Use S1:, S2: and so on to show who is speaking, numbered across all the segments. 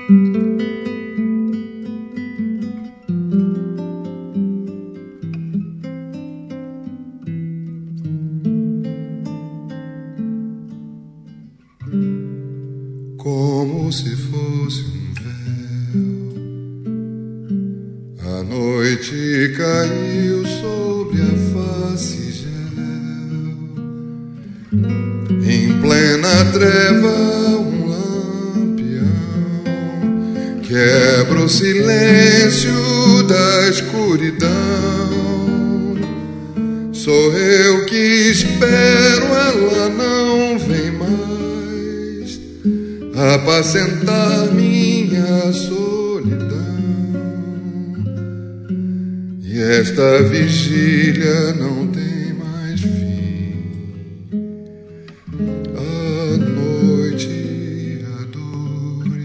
S1: Como se fosse um véu, a noite caiu sobre a face gel. Em plena treva um lampião quebra o silêncio da escuridão. Sou eu que espero, ela não vem mais apacentar minha solidão. E esta vigília não tem mais fim. A noite, a dor e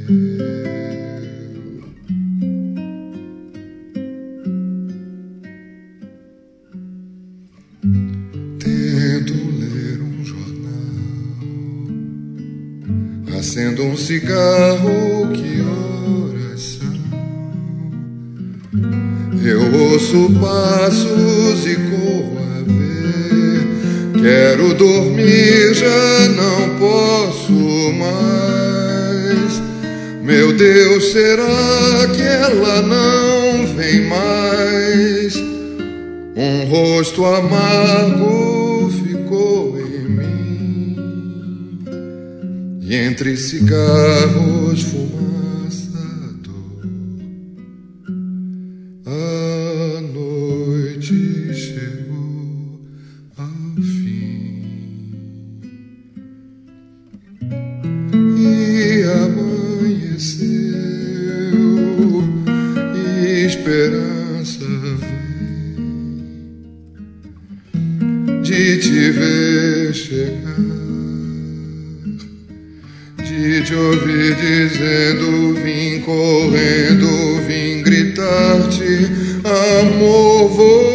S1: eu. Tento ler um jornal, acendo um cigarro, que horas são? Eu ouço passos e corro a ver. Quero dormir, já não posso mais. Meu Deus, será que ela não vem mais? Um rosto amargo ficou em mim, e entre cigarros, fumaça, dor. A noite chegou ao fim e amanheceu, e esperança vem de te ver chegar, de te ouvir dizendo: vim correndo, vim gritar-te, amor, vou